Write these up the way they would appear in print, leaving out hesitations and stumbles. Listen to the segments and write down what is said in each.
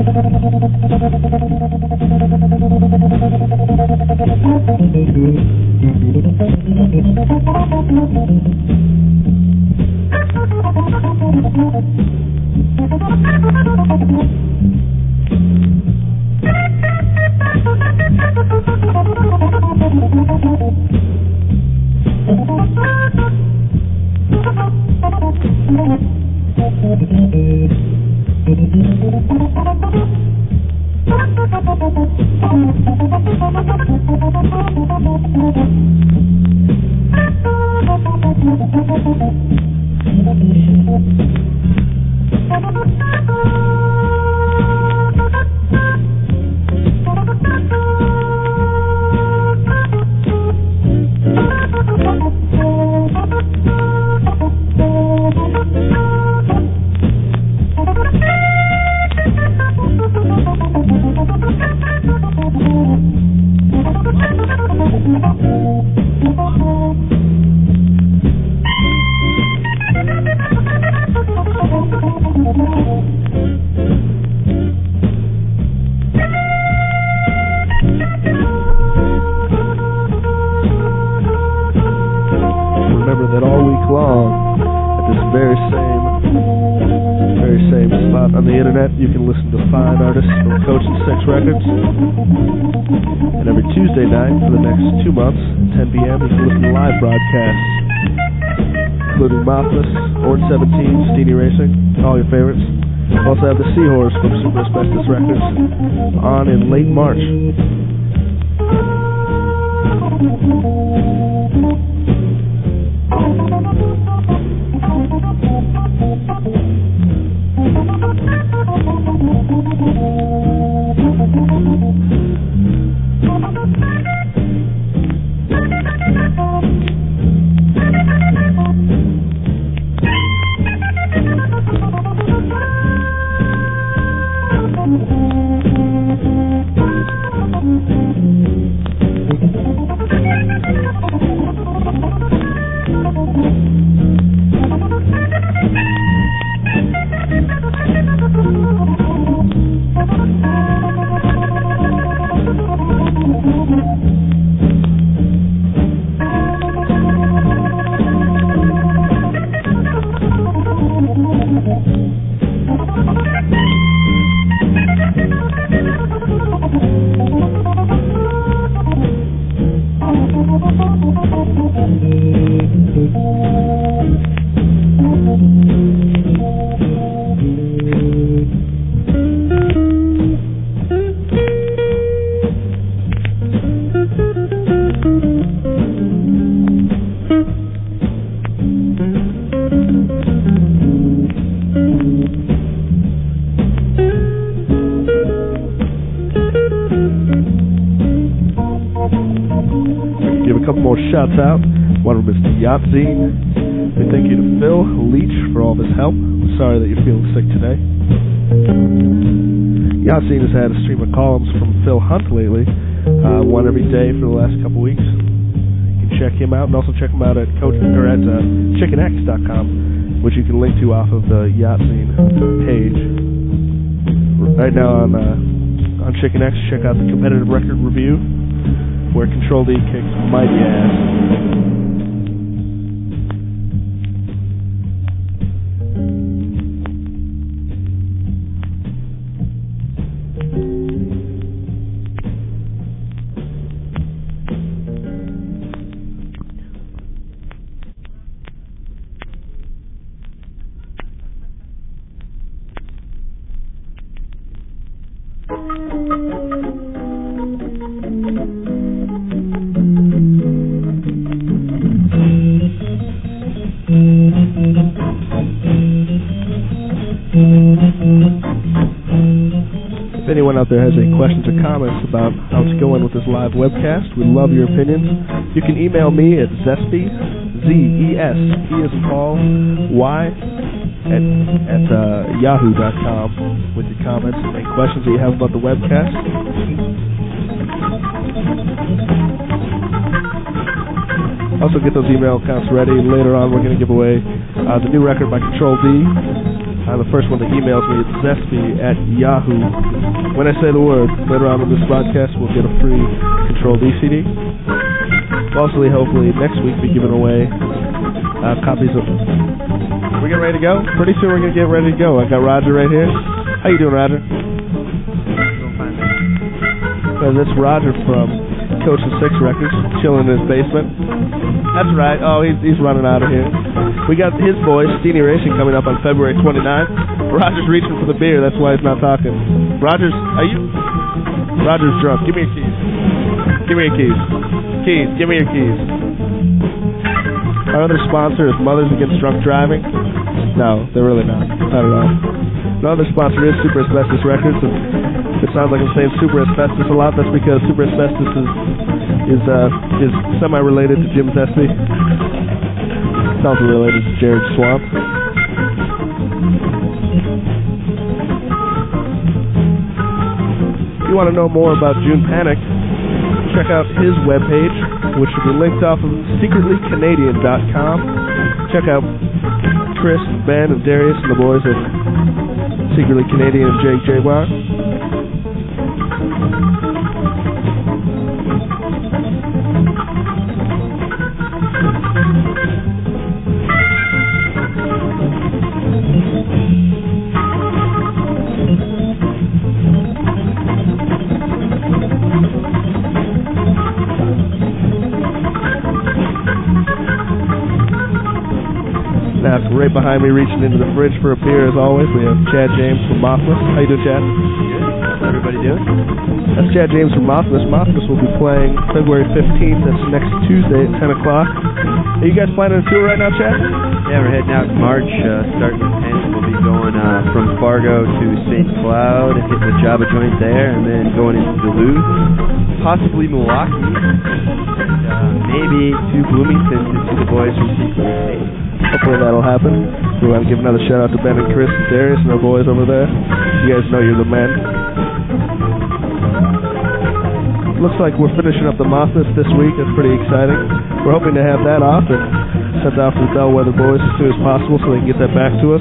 Also have the Seahorse from Super Asbestos Records on in late March. Shouts out. One of them is to Yatzine. We thank you to Phil Leach for all of his help. I'm sorry that you're feeling sick today. Yatzine has had a stream of columns from Phil Hunt lately, one every day for the last couple weeks. You can check him out and also check him out at chickenx.com, which you can link to off of the Yatzine page. Right now on Chicken X, check out the Competitive Record Review, where Control D kicks mighty ass. If anyone out there has any questions or comments about how it's going with this live webcast, we'd love your opinions. You can email me at Zespi, Z-E-S-P as in Paul, Y, at yahoo.com with your comments and any questions that you have about the webcast. Also get those email accounts ready. Later on we're going to give away the new record by Control D, I'm the first one that emails me at Zespy@Yahoo. When I say the word, later on in this broadcast, we'll get a free Control D CD. We'll also, hopefully, next week be giving away copies of... We getting ready to go? Pretty soon we're going to get ready to go. I got Roger right here. How you doing, Roger? Doing fine, man. Well, that's Roger from Coach and Six Records, chilling in his basement. That's right. Oh, he's running out of here. We got his boy, Steenie Racing, coming up on February 29th. Roger's reaching for the beer. That's why he's not talking. Roger's drunk. Give me your keys. Give me your keys. Keys. Give me your keys. Our other sponsor is Mothers Against Drunk Driving. No, they're really not. Not at all. Our other sponsor is Super Asbestos Records. And it sounds like I'm saying Super Asbestos a lot. That's because Super Asbestos is semi-related to Jim Zespy. It's also related to Jared Swamp. If you want to know more about June Panic, check out his webpage, which will be linked off of secretlycanadian.com. Check out Chris, Ben, and Darius and the boys at Secretly Canadian and Jake Jaguar. Right behind me, reaching into the fridge for a beer, as always, we have Chad James from Mothmas. How you doing, Chad? Good. How's everybody doing? That's Chad James from Mothmas. Mothmas will be playing February 15th. That's next Tuesday at 10 o'clock. Are you guys planning a tour right now, Chad? Yeah, we're heading out in March, starting the 10th. We'll be going from Fargo to St. Cloud and hitting the Java joint there, and then going into Duluth, possibly Milwaukee, and maybe to Bloomington to see the boys from Secret State. Hopefully that'll happen. We want to give another shout out to Ben and Chris and Darius and our boys over there. You guys know you're the men. Looks like we're finishing up the Mothmas this week. That's pretty exciting. We're hoping to have that off and sent off to the Bellwether boys as soon as possible so they can get that back to us.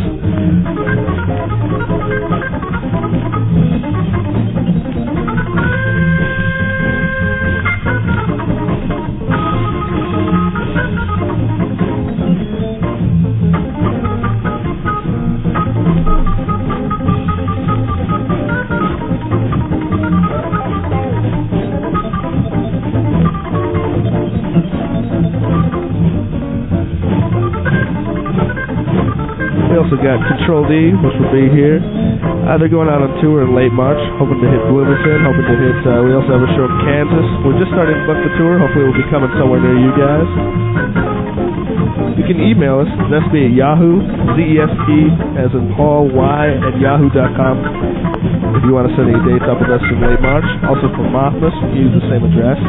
We also got Control D, which will be here. They're going out on tour in late March, hoping to hit Bloomington, hoping to hit, we also have a show in Kansas. We're just starting to book the tour. Hopefully we'll be coming somewhere near you guys. You can email us, Zespy at Yahoo, ZESP as in Paul, Y@yahoo.com. If you want to send any dates up with us in late March. Also for Mothmas, use the same address.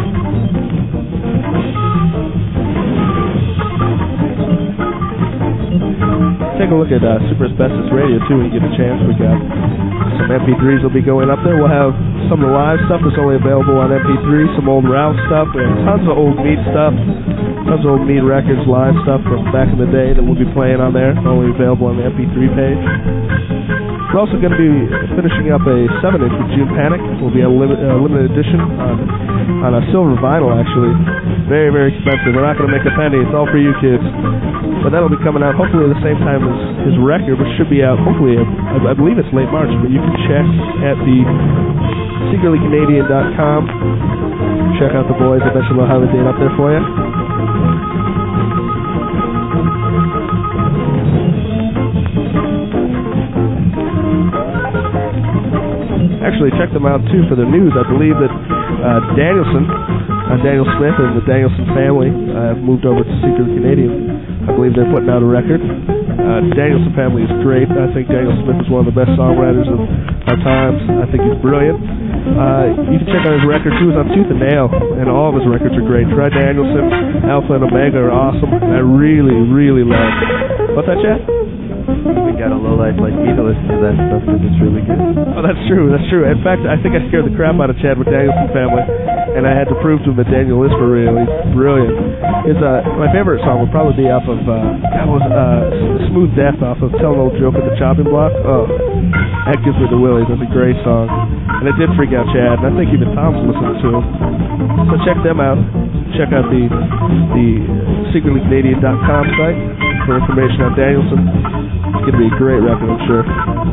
Take a look at Super Asbestos Radio, too, when you get a chance. We got some MP3s will be going up there. We'll have some of the live stuff that's only available on MP3, some old Ralph stuff. We have tons of old Meat stuff, tons of old Meat Records live stuff from back in the day that we'll be playing on there, only available on the MP3 page. We're also going to be finishing up a 7-inch with June Panic. It will be a limited edition on a silver vinyl, actually. Very, very expensive. We're not going to make a penny. It's all for you kids. But that'll be coming out hopefully at the same time as his record, which should be out hopefully, I believe it's late March, but you can check at the secretlycanadian.com. Check out the boys. I bet you'll have a date up there for you. Actually, check them out, too, for the news. I believe that Daniel Smith and the Danielson family have moved over to Secretly Canadian. I believe they're putting out a record. The Danielson family is great. I think Daniel Smith is one of the best songwriters of our times. I think he's brilliant. You can check out his record, too. It's on Tooth and Nail, and all of his records are great. Troy Danielson, Alpha and Omega are awesome. I really, really love. What's that, Chad? We got a lowlife like me to listen to that stuff because it's really good. Oh, that's true. That's true. In fact, I think I scared the crap out of Chad with Danielson family. and I had to prove to him that Daniel is for real. He's brilliant. My favorite song would probably be off of Smooth Death off of Tell an Old Joke at the Chopping Block. Oh, that gives me the willies. That's a great song. And it did freak out Chad, and I think even Tom's listening to him. So check them out. Check out the secretlycanadian.com site for information on Danielson. It's going to be a great record, I'm sure.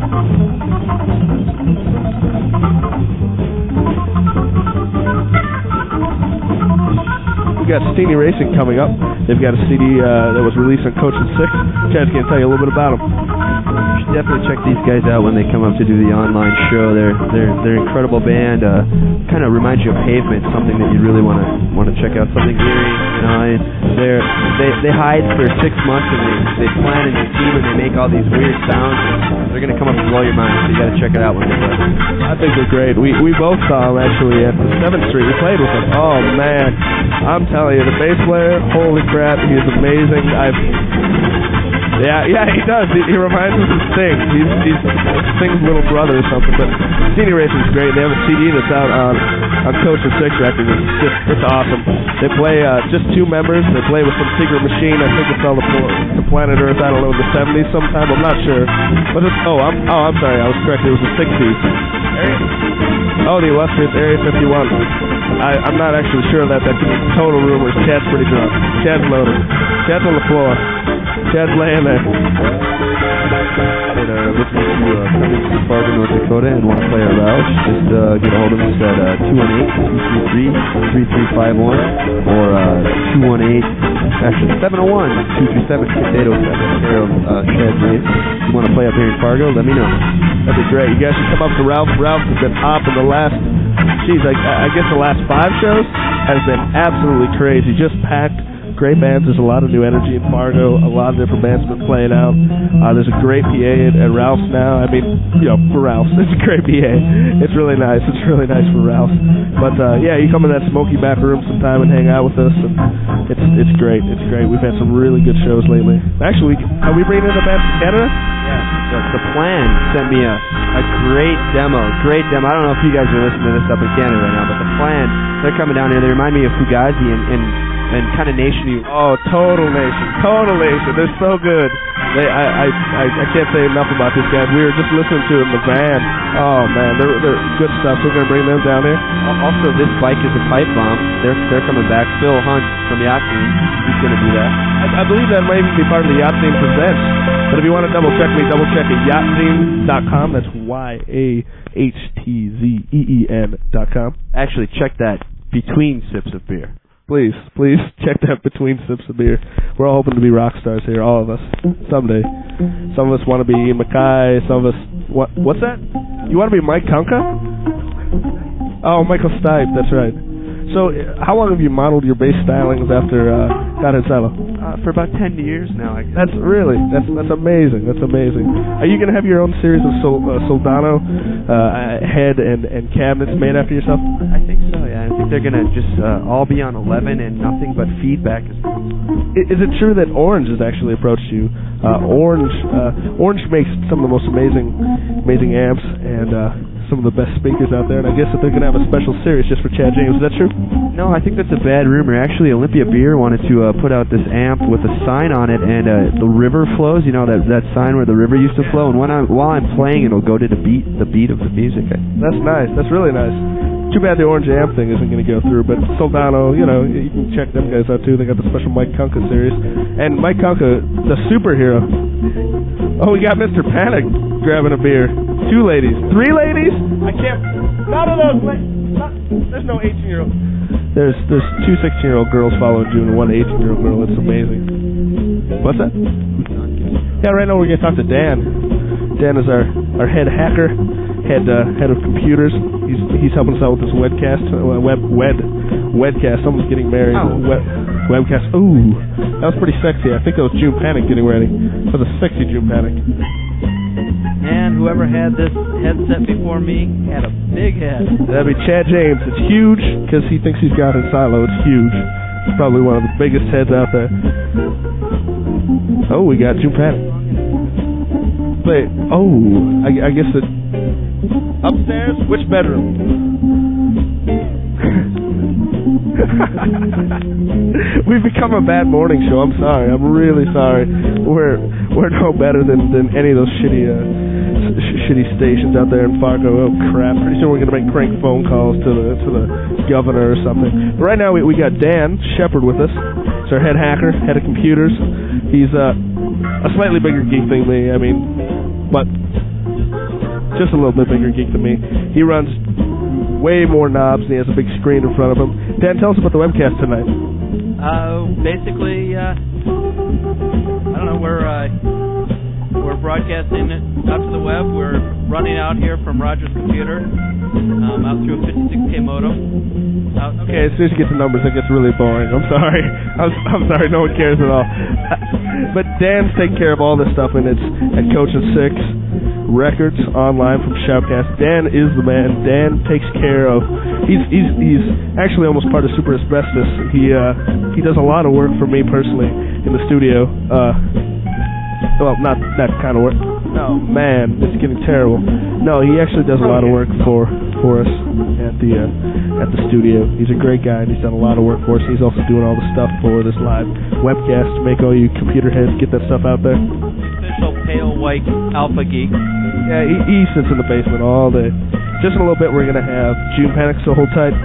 We got Steenie Racing coming up. They've got a CD that was released on Coach and Six. Chad's going to tell you a little bit about them. You should definitely check these guys out when they come up to do the online show. They're an incredible band. Kind of reminds you of Pavement, something that you really want to check out. Something eerie, you know. They hide for 6 months and they plan and they team and they make all these weird sounds. And they're going to come up and blow your mind. So you got to check it out when they play. I think they're great. We both saw them actually at the 7th Street. We played with them. Oh man, I'm telling you, the bass player, holy crap, he is amazing. Yeah, he does. He reminds us of Sting. He's Sting's little brother or something. But Steenie Racing's great. They have a CD that's out on Coach and Six Records. It's awesome. They play just 2 members. They play with some secret machine. I think it's on the planet Earth. I don't know, in the 70s sometime. I'm not sure. But I'm sorry. I was correct. It was the 60s. The illustrious Area 51. I'm not actually sure that could be total rumors. Chad's pretty drunk. Chad's loaded. Chad's on the floor. Chad's laying there. Listening to coming to Fargo, North Dakota, and want to play a Roush, just get a hold of us at 218-233-3351 or 701-237-807. Chad James. If you want to play up here in Fargo, let me know. That'd be great. You guys should come up to Ralph. Ralph has been popping the last, I guess the last 5 shows has been absolutely crazy. Just packed. Great bands. There's a lot of new energy in Fargo. A lot of different bands have been playing out. There's a great PA at Ralph's now. I mean, for Ralph's, it's a great PA. It's really nice. It's really nice for Ralph's. But you come in that smoky back room sometime and hang out with us, and it's great. It's great. We've had some really good shows lately. Actually, are we bringing in a band from Canada? Yeah. The Plan sent me a great demo. Great demo. I don't know if you guys are listening to this up in Canada right now, but The Plan, they're coming down here. They remind me of Fugazi and kind of Nation. Oh, Total Nation. They're so good. I can't say enough about these guys. We were just listening to them in the van. Oh man, they're good stuff. So we're gonna bring them down here. Also, This Bike is a Pipe Bomb. They're coming back. Phil Hunt from Yacht Scene, he's gonna do that. I believe that might even be part of the Yacht Scene Presents. But if you want to double check me, double check at yachtzine.com. That's YAHTZEEN.com. Actually, check that between sips of beer. Please check that between sips of beer. We're all hoping to be rock stars here, all of us, someday. Some of us want to be Ian Mackay. Some of us, what's that? You want to be Mike Conka? Oh, Michael Stipe, that's right. So, how long have you modeled your bass stylings after God and Silo? For about 10 years now, I guess. That's amazing. That's amazing. Are you going to have your own series of Soldano head and cabinets made after yourself? I think so, yeah. I think they're going to just all be on 11 and nothing but feedback. Is it true that Orange has actually approached you? Orange makes some of the most amazing amps and some of the best speakers out there, and I guess that they're going to have a special series just for Chad James. Is that true? No, I think that's a bad rumor. Actually, Olympia Beer wanted to put out this amp with a sign on it, and the river flows. You know that sign where the river used to flow. And while I'm playing, it'll go to the beat of the music. That's nice. That's really nice. Too bad the Orange amp thing isn't going to go through, but Soldano, you can check them guys out too. They got the special Mike Conka series, and Mike Conka, the superhero. Oh, we got Mr. Panic grabbing a beer. 2 ladies. 3 ladies? I can't. None of those. There's no 18-year-old. There's 2 16-year-old girls following June and 1 18-year-old girl. It's amazing. What's that? Yeah, right now we're going to talk to Dan. Dan is our head hacker, head of computers. He's helping us out with this webcast. Webcast. Someone's getting married. Oh. Webcast. Ooh, that was pretty sexy. I think that was June Panic getting ready. That was a sexy June Panic. And whoever had this headset before me had a big head. That'd be Chad James. It's huge because he thinks he's got it in silo. It's huge. It's probably one of the biggest heads out there. Oh, we got June Panic. Wait. Oh, I guess it. Upstairs? Which bedroom? We've become a bad morning show. I'm sorry. I'm really sorry. We're no better than any of those shitty stations out there in Fargo. Oh crap! Pretty soon we're gonna make crank phone calls to the governor or something. But right now we got Dan Shepard with us. He's our head hacker, head of computers. He's a slightly bigger geek than me. I mean, but just a little bit bigger geek than me. He runs way more knobs and he has a big screen in front of him. Dan, tell us about the webcast tonight. Basically, I don't know. We're broadcasting it out to the web. We're running out here from Roger's computer, out through a 56K modem. Okay, as soon as you get to numbers, that gets really boring. I'm sorry. I'm sorry. No one cares at all. But Dan's taking care of all this stuff, and it's at Coach and Six Records online from Shoutcast. Dan is the man. Dan takes care of. He's actually almost part of Super Asbestos. He does a lot of work for me personally in the studio. Well, not that kind of work. Oh man, it's getting terrible. No, he actually does a lot of work for us at the studio. He's a great guy, and he's done a lot of work for us. He's also doing all the stuff for this live webcast to make all you computer heads get that stuff out there. Official pale white alpha geek. Yeah, he sits in the basement all day. Just in a little bit, we're gonna have June Panic, so hold tight.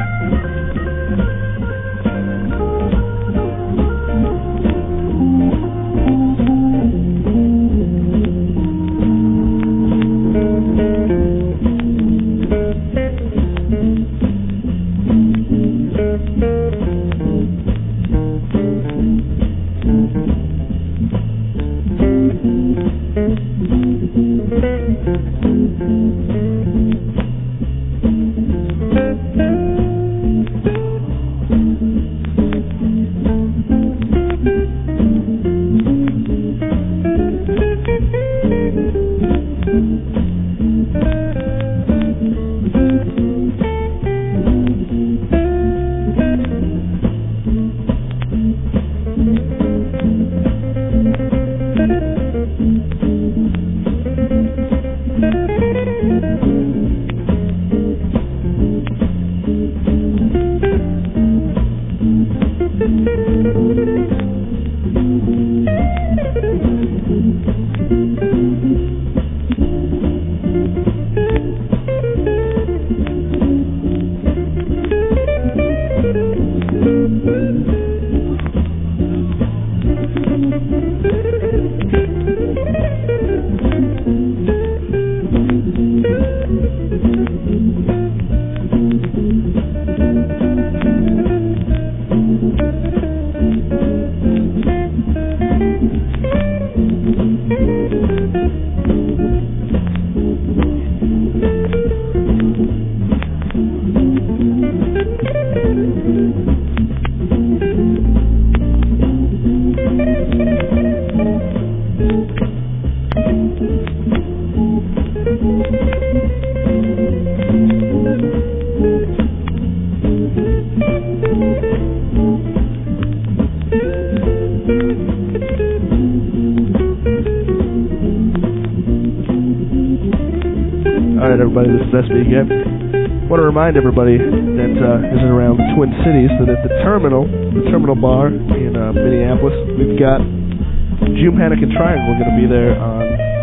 Everybody, this is SB again. I want to remind everybody that is around the Twin Cities that at the Terminal Bar in Minneapolis, we've got June Panic and Triangle. We're going to be there on,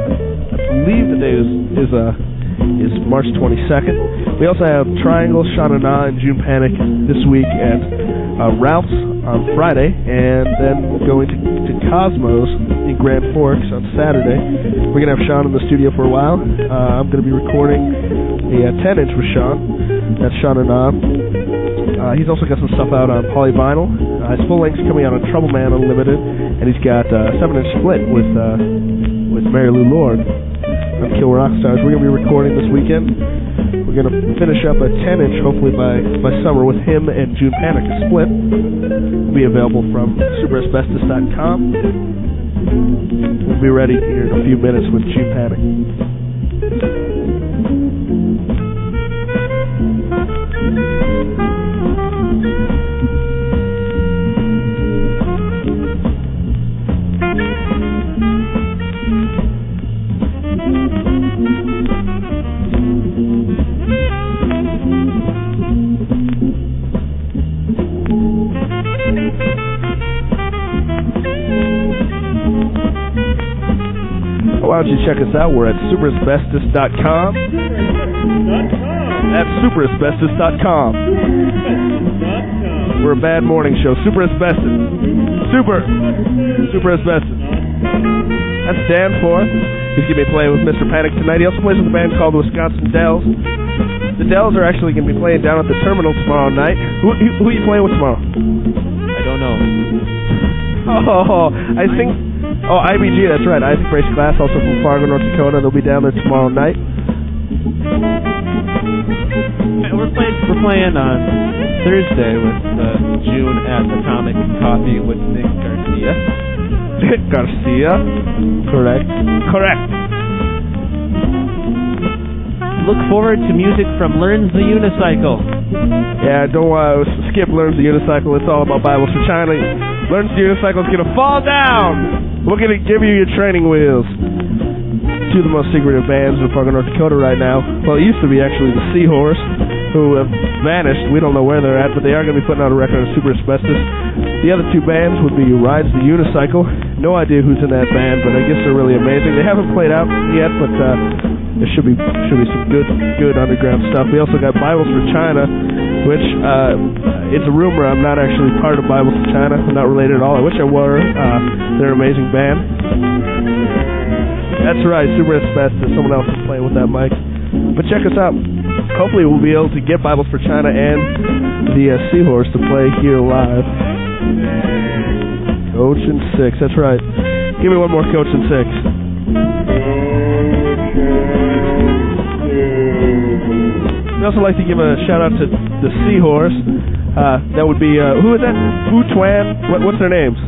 I believe the day is March 22nd. We also have Triangle, Shana Na, and June Panic this week at Ralph's on Friday, and then going to Cosmos in Grand Forks on Saturday. We're going to have Sean in the studio for a while. I'm going to be recording a 10-inch with Sean. That's Sean and he's also got some stuff out on Polyvinyl. His full length's coming out on Trouble Man Unlimited, and he's got a 7-inch split with Mary Lou Lord on Kill Rock Stars. We're going to be recording this weekend. We're going to finish up a 10-inch, hopefully by summer, with him and June Panic. A split will be available from superasbestos.com. We'll be ready here in a few minutes with June Panic. why don't you check us out? We're at superasbestos.com. That's superasbestos.com. We're a bad morning show. Super Asbestos. Super Asbestos. That's Dan Forth. He's going to be playing with Mr. Panic tonight. He also plays with a band called the Wisconsin Dells. The Dells are actually going to be playing down at the Terminal tomorrow night. Who are you playing with tomorrow? I don't know. Oh, I think... Oh, IBG, that's right. Isaac Brace Glass, also from Fargo, North Dakota. They'll be down there tomorrow night. We're playing on Thursday with June at Atomic Coffee with Nick Garcia. Nick Garcia? Correct. Look forward to music from Learns the Unicycle. Yeah, don't skip Learns the Unicycle. It's all about Bibles for China. Learns the Unicycle is going to fall down. We're going to give you your training wheels. Two of the most secretive bands in Fargo, North Dakota right now. Well, it used to be actually the Seahorse, who have vanished. We don't know where they're at, but they are going to be putting out a record on Super Asbestos. The other two bands would be Rides the Unicycle. No idea who's in that band, but I guess they're really amazing. They haven't played out yet, but there should be some good underground stuff. We also got Bibles for China, which it's a rumor I'm not actually part of Bibles for China. I'm not related at all. I wish I were. They're an amazing band. That's right, Super Asbestos. Someone else is playing with that mic. But check us out. Hopefully we'll be able to get Bibles for China and the Seahorse to play here live. Coach and Six, that's right. Give me one more Coach and Six. I'd also like to give a shout out to the Seahorse. That would be, who is that? Fu Tuan? What's their names?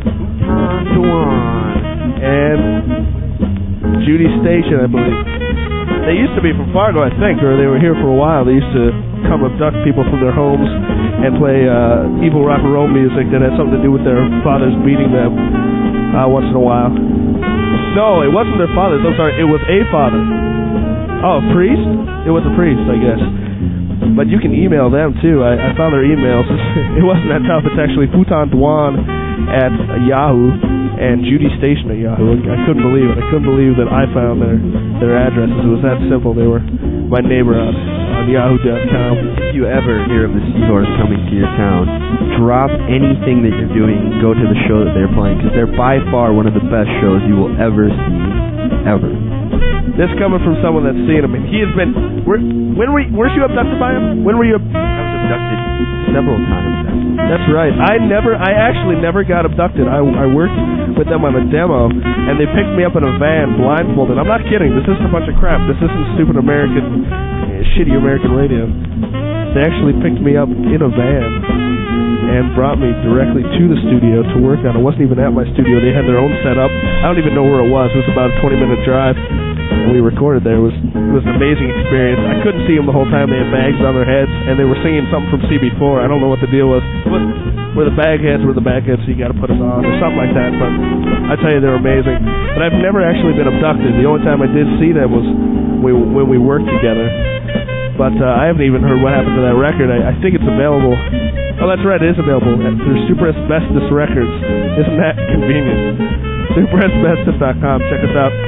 And Judy Station, I believe. They used to be from Fargo, I think, or they were here for a while. They used to come abduct people from their homes and play evil rock and roll music that had something to do with their fathers beating them once in a while. No, it wasn't their fathers. I'm sorry, it was a father. Oh, a priest? It was a priest, I guess. But you can email them, too. I found their emails. It wasn't that tough. It's actually Futan Duan at Yahoo and Judy Station at Yahoo. I couldn't believe it. I couldn't believe that I found their addresses. It was that simple. They were my neighbor on Yahoo.com. If you ever hear of the Seahorse coming to your town, drop anything that you're doing and go to the show that they're playing, because they're by far one of the best shows you will ever see, ever. This coming from someone that's seen him. He has been... Weren't you abducted by him? When were you... I was abducted several times, actually. That's right. I actually never got abducted. I worked with them on a demo, and they picked me up in a van blindfolded. I'm not kidding. This isn't a bunch of crap. This isn't stupid shitty American radio. They actually picked me up in a van and brought me directly to the studio to work on. It wasn't even at my studio. They had their own setup. I don't even know where it was. It was about a 20-minute drive. And we recorded there. It was an amazing experience. I couldn't see them the whole time. They had bags on their heads, and they were singing something from CB4. I don't know what the deal was. Where the bag heads, so you got to put us on, or something like that. But I tell you, they're amazing. But I've never actually been abducted. The only time I did see them was when we worked together. But I haven't even heard what happened to that record. I think it's available. Oh, that's right, it is available through Super Asbestos Records. Isn't that convenient? SuperAsbestos.com. Check us out.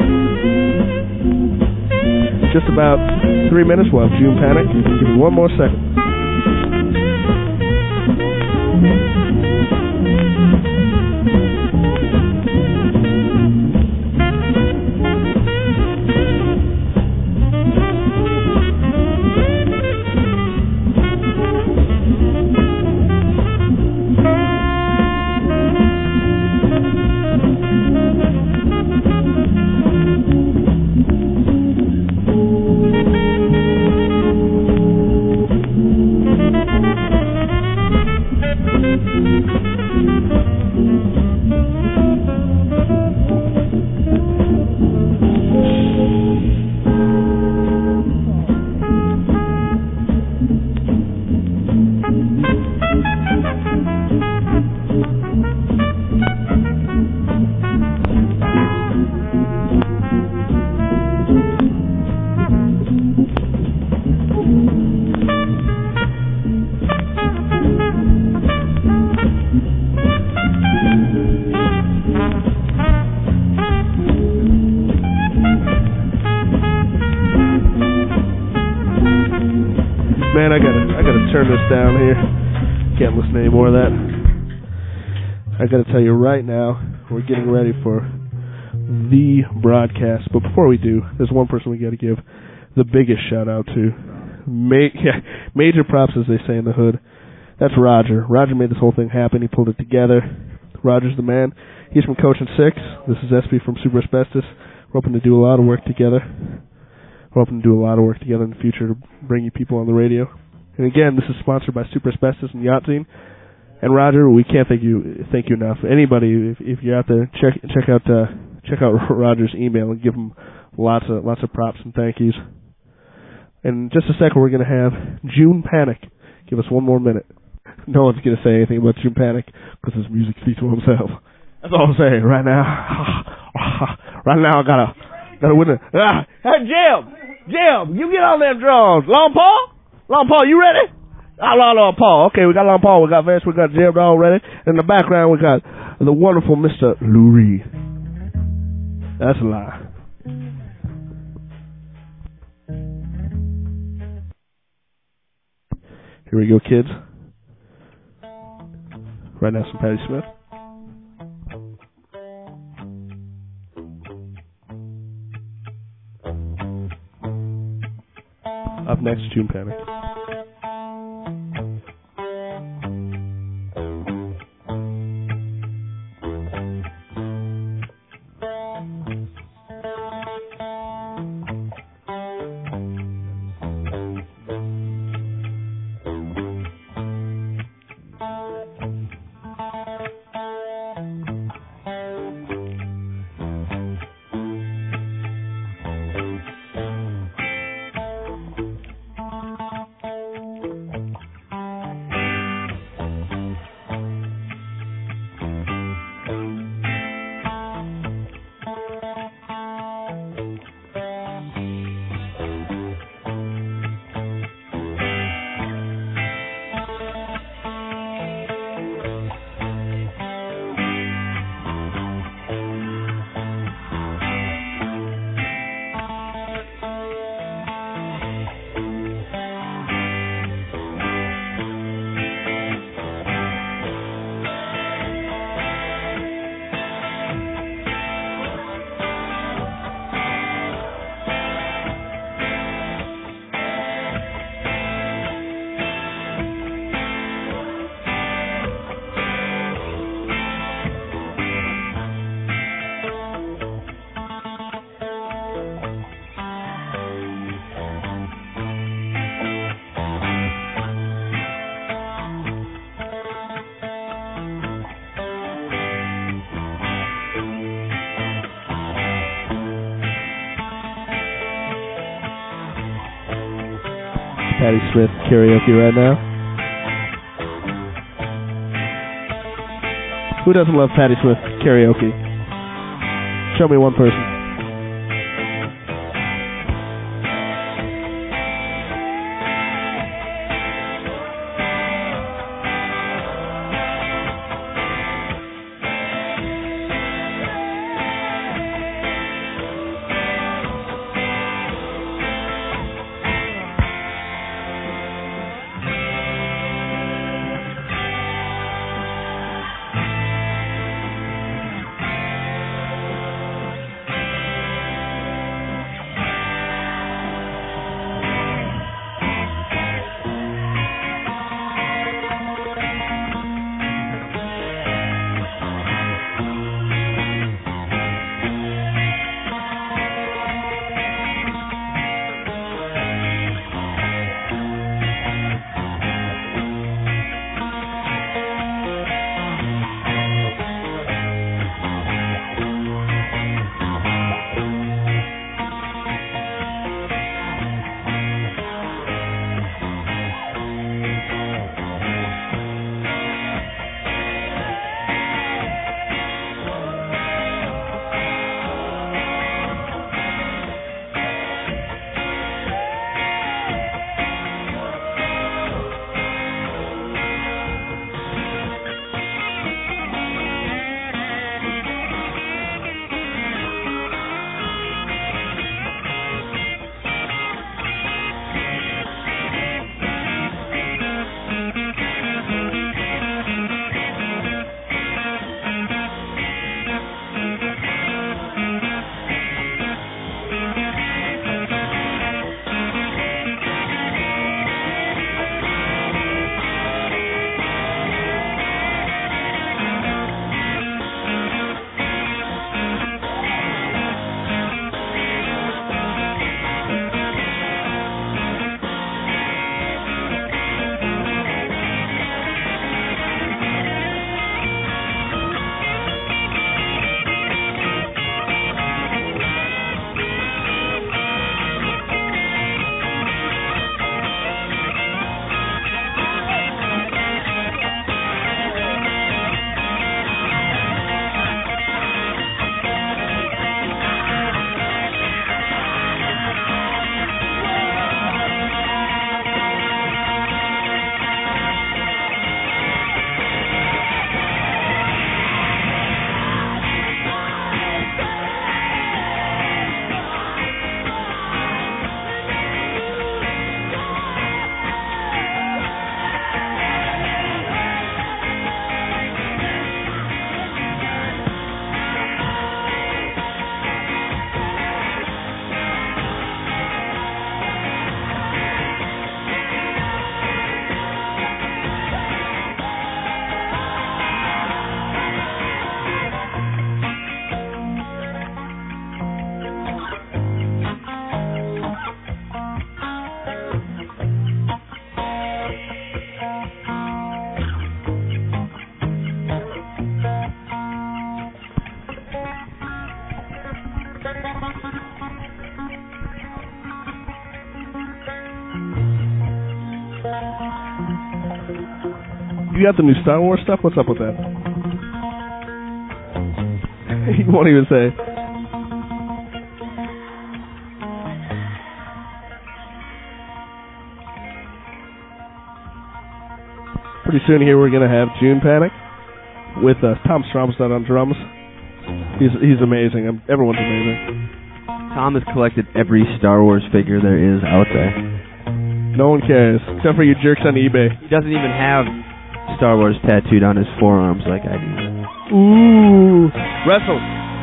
Just about 3 minutes. We'll have June Panic. Give me one more second. man, I gotta turn this down here. Can't listen to any more of that. I gotta tell you right now, we're getting ready for the broadcast. But before we do, there's one person we gotta give the biggest shout out to. Major props, as they say in the hood. That's Roger. Roger made this whole thing happen. He pulled it together. Roger's the man. He's from Coach and Six. This is SB from Super Asbestos. We're hoping to do a lot of work together. We're hoping to do a lot of work together in the future to bring you people on the radio. And again, this is sponsored by Super Asbestos and Yachtzine. And Roger, we can't thank you enough. Anybody, if you're out there, check out Roger's email and give him lots of props and thank yous. In just a second, we're going to have June Panic. Give us one more minute. No one's going to say anything about June Panic because his music speaks for himself. That's all I'm saying right now. Right now, I gotta win it. Hey, Jim, you get on them drums. Long Paul, you ready? Long Paul. Okay, we got Long Paul, we got Vince, we got Jim all ready. In the background, we got the wonderful Mr. Lou Reed. That's a lie. Here we go, kids. Right now, some Patti Smith. Up next, June Panic. Patti Smith karaoke right now. Who doesn't love Patti Smith karaoke? Show me one person. You got the new Star Wars stuff? What's up with that? He won't even say. Pretty soon here we're going to have June Panic with Tom Stromstad on drums. He's amazing. Everyone's amazing. Tom has collected every Star Wars figure there is out there. No one cares, except for you jerks on eBay. He doesn't even have Star Wars tattooed on his forearms like I do. Ooh. Wrestle.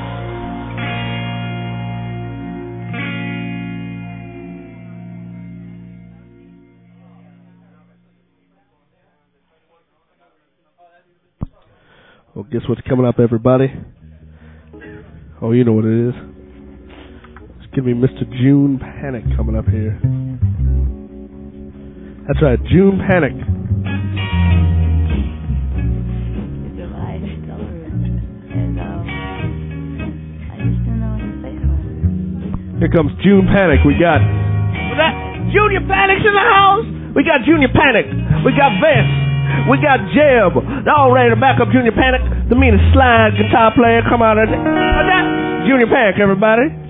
Well, guess what's coming up, everybody? Oh, you know what it is. It's going to be Mr. June Panic coming up here. That's right, June Panic. Here comes June Panic. We got Junior Panic's in the house. We got Junior Panic. We got Vince. We got Jeb. They're all ready to back up Junior Panic. The meanest slide guitar player come out of that. Junior Panic, everybody.